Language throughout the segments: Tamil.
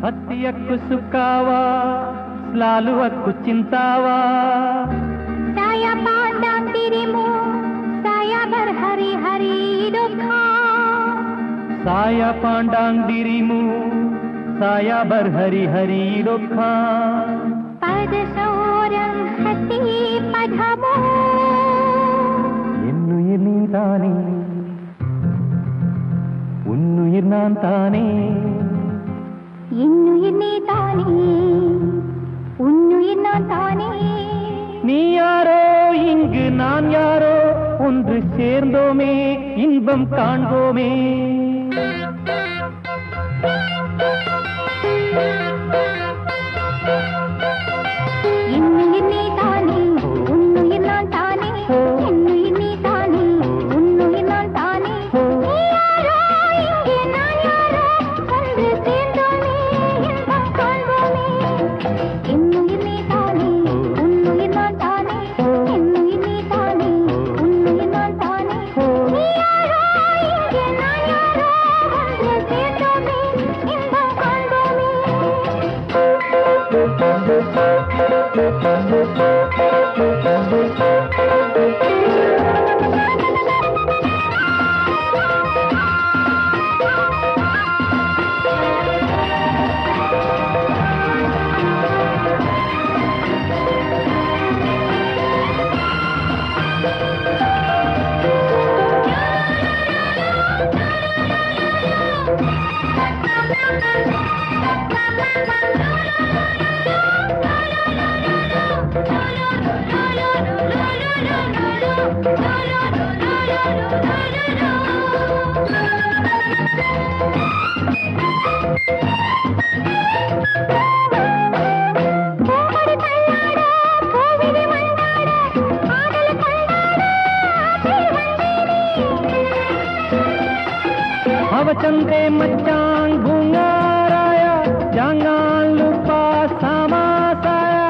हत्तियक्कु सुक्कावा स्लालुवक्कु चिंतावा साया पांडां दिरिमु साया बर हरी हरी दुखा साया पांडां दिरिमु साया बर हरी हरी दुखा पद सौरं हति पधमो என்னுயிர் நீதானே உன்னுயிர் நான் தானே என்னுயிர் நீதானே உன்னுயிர் நான் தானே நீ யாரோ இங்கு நான் யாரோ ஒன்று சேர்ந்தோமே இன்பம் காண்போமே என்னுயிர் நீதானே உன்னுயிர் நான் தானே என்னுயிர் நீதானே உன்னுயிர் நான் தானே நீ யாரோ இங்கே நான் யாரோ ஒன்று சேர்ந்தோமே இன்பம் காண்போமே என்னுயிர் நீதானே உன்னுயிர் நான் தானே என்னுயிர் நீதானே உன்னுயிர் நான் தானே நீ யாரோ இங்கே நான் யாரோ ஒன்று சேர்ந்தோமே இன்பம் காண்போமே चंद्रे मचांग भूंगाराया जांगान लुपा सामा साया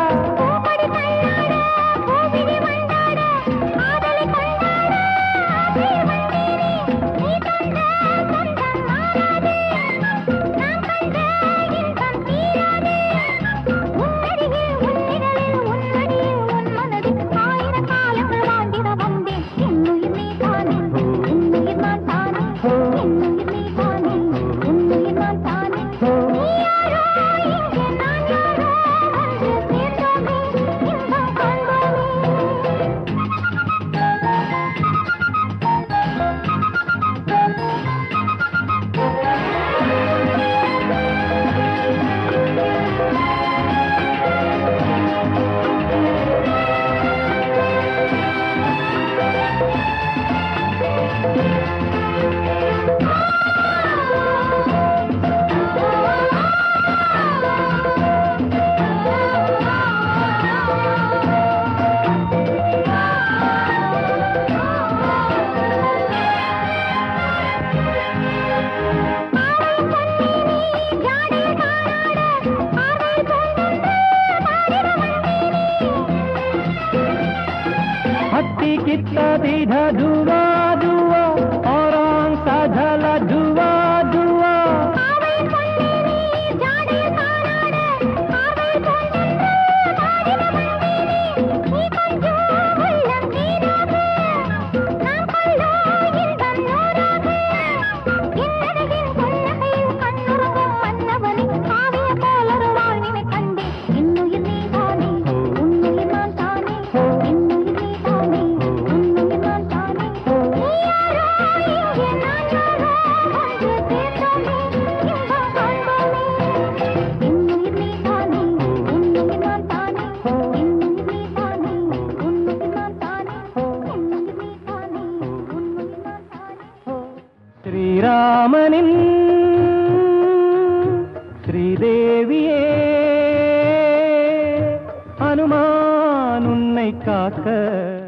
हत्ती कित्ता दीधा धुआ धुआ और साझला धुआ धुआ श्रीरामनिन श्रीदेविये हनुमान उन्नै काக்க